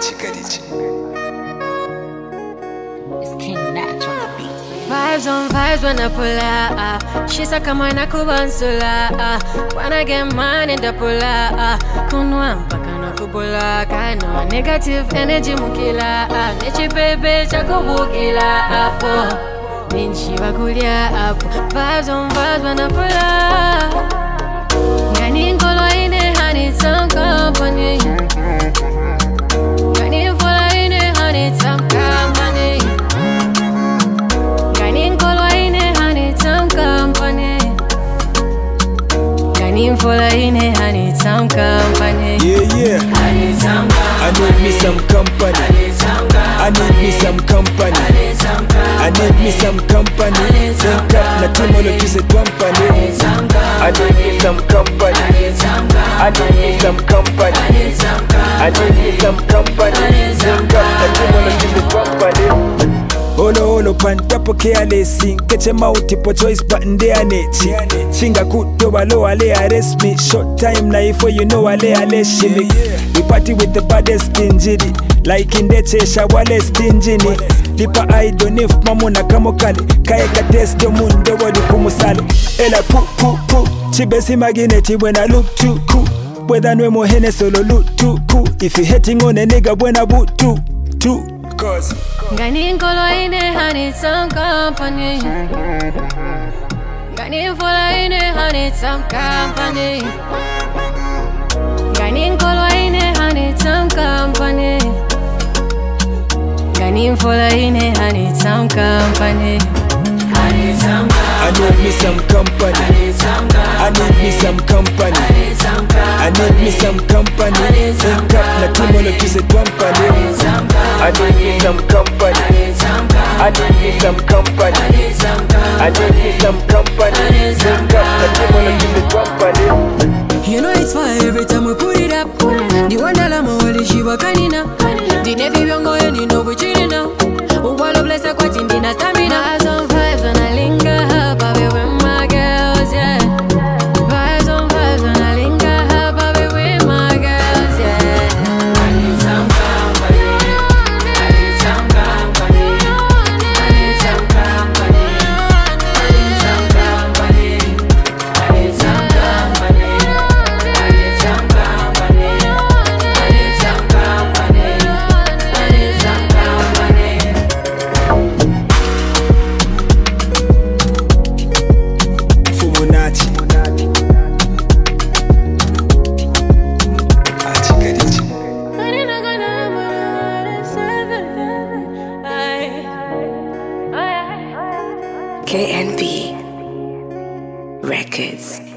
It's King Natch on the beat. Vibes on vibes when I pull up. She said come on, I could answer. When I get mine in the pull up. Kunwa mpaka na kubula. Kano negative energy mukila. Nechi baby chako bukila apo. Minchi wakulia apo. Vibes on vibes when I pull up. Ngani nkolo ine honey some company. Ngani mfola ine honey some company. For I need some company. Yeah. I need me some company. I need me some company. I need me some company. Think up na timolo kise company. I need me some company. I need me some company. I need me some company. Think up na timolo kise company. Olo pantapo careless Keche mauti po choice but nde anechi Chinga kuto walo wale arrest me Short time na ifo you know wale aleshi me We party with the baddest stingy Like indeche wale stingy ni Lipa aido nif mamuna kamokali Kaya katesto mundo wadi kumusali Ela pu Chibesi magineti when I look too cool Whether nwe mohene solo look too cool If you hating on a nigga when I boot too Cause Ngani nkolo ine honey some company. Ngani mfola ine honey some company. Ngani nkolo ine honey some company. Ngani mfola ine honey some company. I need me some company. I need me some company. I need me some company. Think up na timolo kise company. I need me some company. I need me some company. I need me some company. Think up na timolo kise company. You know it's fire every time we put it up. The one that I'm only she wa kanina. The nevi yongo you know we chilling now. Uwalo bless a kwati ndina stamina. Vibes on vibes when I linger up, I be with my girls, yeah. Vibes on vibes when I linger up, I be with my girls, yeah. I need some company. I need some company. I need some company. I need some company. I need some company. I need some company. I need some company. I need some company. Fumunachi KNB Records.